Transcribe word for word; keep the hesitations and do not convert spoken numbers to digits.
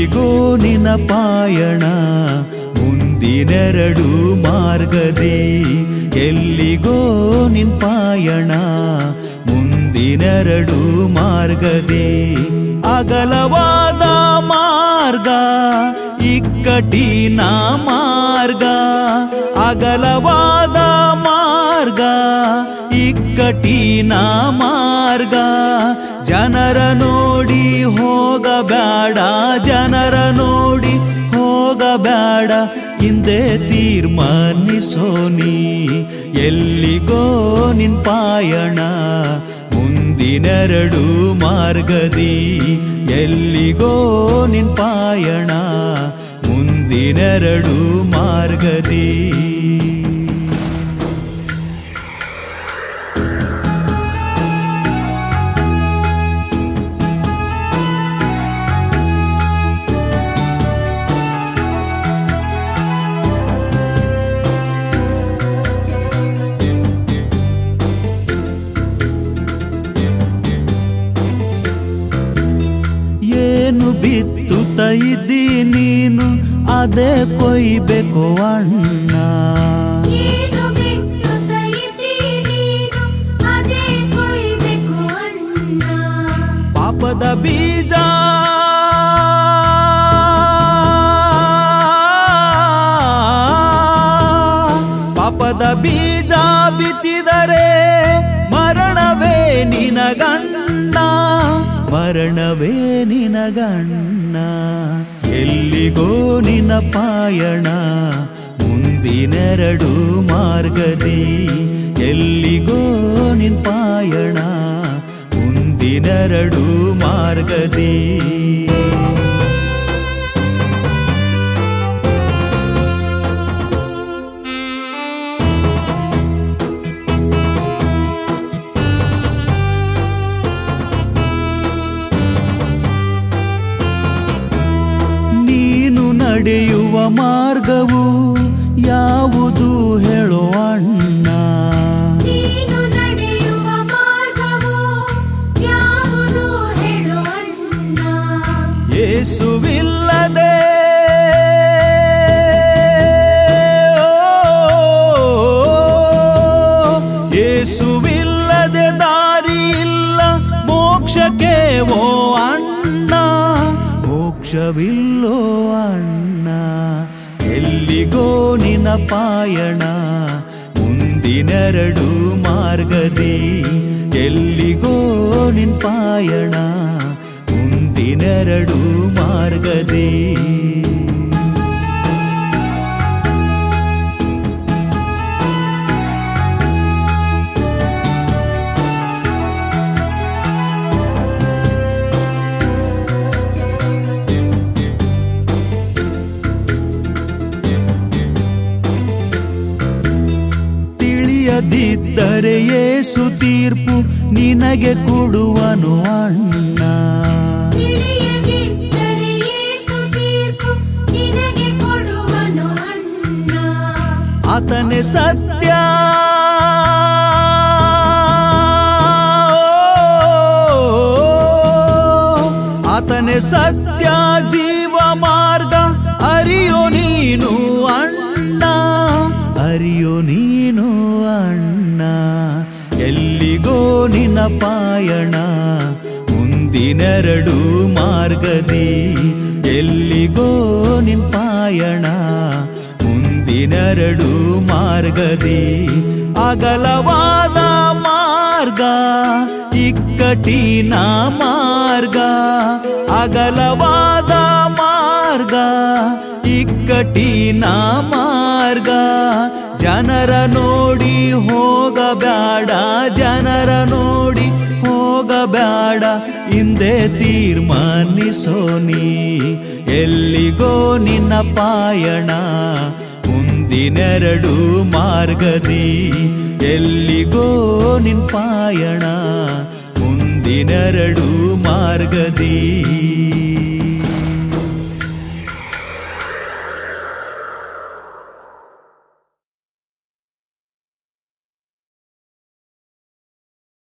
ಎಲ್ಲಿಗೋ ನಿನ್ನ ಪಾಯಣ ಮುಂದಿನೆರಡು ಮಾರ್ಗದಿ. ಎಲ್ಲಿಗೋ ನಿನ್ ಪಾಯಣ ಮುಂದಿನೆರಡು ಮಾರ್ಗದಿ. ಅಗಲವಾದ ಮಾರ್ಗ ಇಕ್ಕಟ್ಟಿನ ಮಾರ್ಗ. ಅಗಲವಾದ ಮಾರ್ಗ ಇಕ್ಕಟ್ಟಿನ ಮಾರ್ಗ. ಜನರ ನೋಡಿ ಹೋಗಬೇಡ, ಜನರ ನೋಡಿ ಹೋಗಬೇಡ, ಹಿಂದೆ ತೀರ್ಮಾನಿಸೋನಿ. ಎಲ್ಲಿಗೋ ನಿನ್ ಪಾಯಣ ಮುಂದಿನೆರಡು ಮಾರ್ಗದಿ. ಎಲ್ಲಿಗೋ ನಿನ್ ಪಾಯಣ ಮುಂದಿನೆರಡು ಮಾರ್ಗದಿ. ಏನು ಬಿತ್ತುತ್ತ ಇದ್ದಿ ನೀನು ಅದೇ ಕೊಯ್ಬೇಕು ಅಣ್ಣ. ಏನು ಬಿತ್ತುತ್ತ ಇದ್ದಿ ನೀನು ಅದೇ ಕೊಯ್ಬೇಕು ಅಣ್ಣ. ಪಾಪದ ಬೀಜ ಪಾಪದ ಬೀಜ ಬಿತ್ತಿದರೆ ಮರಣವೇ ನಿನಗಣ್ಣ, ಮರಣವೇ ನಿನಗಣ್ಣ. ಎಲ್ಲಿಗೋ ನಿನ್ನ ಪಾಯಣ ಮುಂದಿನೆರಡು ಮಾರ್ಗದಿ. ಎಲ್ಲಿಗೋ ನಿನ್ ಪಾಯಣ ಮುಂದಿನೆರಡು ಮಾರ್ಗದಿ. ನಡೆಯುವ ಮಾರ್ಗವು ಯಾವುದು ಹೇಳೋ ಅಣ್ಣ. ನೀನು ನಡೆಯುವ ಮಾರ್ಗವು ಯಾವುದು ಹೇಳೋ ಅಣ್ಣ. ಯೇಸುವಿಲ್ಲದೆ ಯೇಸುವಿಲ್ಲದೆ ದಾರಿ ಇಲ್ಲ ಮೋಕ್ಷಕ್ಕೆ ಓ ಅಣ್ಣ, ಮೋಕ್ಷವಿಲ್ಲೋ ಅಣ್ಣ. ಎಲ್ಲಿಗೋ ನಿನ್ನ ಪಾಯಣ ಮುಂದಿನೆರಡು ಮಾರ್ಗದಿ. ಎಲ್ಲಿಗೋ ನಿನ್ ಪಾಯಣ ಮುಂದಿನೆರಡು ಮಾರ್ಗದಿ. ತಿಳಿಯದಿದ್ದರೆ ಯೇಸು ತೀರ್ಪು ನಿನಗೆ ಕೊಡುವನು ಅಣ್ಣ. ತಿಳಿಯದಿದ್ದರೆ ಯೇಸು ತೀರ್ಪು ನಿನಗೆ ಕೊಡುವನು ಅಣ್ಣ. ಆತನೇ ಸತ್ಯ, ಆತನೇ ಸತ್ಯ ಜೀವ ಮಾರ್ಗ. ಅರಿಯೋ ನೀನು ಅಣ್ಣ, ಅರಿಯೋ ನೀನು ಅಣ್ಣ. ಎಲ್ಲಿಗೋ ನಿನ್ನ ಪಾಯಣ ಮುಂದಿನೆರಡು ಮಾರ್ಗದಿ. ಎಲ್ಲಿಗೋ ನಿನ್ ಪಾಯಣ ಮುಂದಿನೆರಡು ಮಾರ್ಗದಿ. ಅಗಲವಾದ ಮಾರ್ಗ ಇಕ್ಕಟ್ಟಿನ ಮಾರ್ಗ. ಅಗಲವಾದ ಮಾರ್ಗ ಇಕ್ಕಟ್ಟಿನ ಮಾರ್ಗ. ಜನರ ನೋಡಿ ಹೋಗಬೇಡ, ಜನರ ನೋಡಿ ಹೋಗಬೇಡ, ಹಿಂದೆ ತೀರ್ಮಾನಿಸೋನಿ. ಎಲ್ಲಿಗೋ ನಿನ್ನ ಪಾಯಣ ಮುಂದಿನೆರಡು ಮಾರ್ಗದಿ. ಎಲ್ಲಿಗೋ ನಿನ್ ಪಾಯಣ ಮುಂದಿನೆರಡು ಮಾರ್ಗದಿ.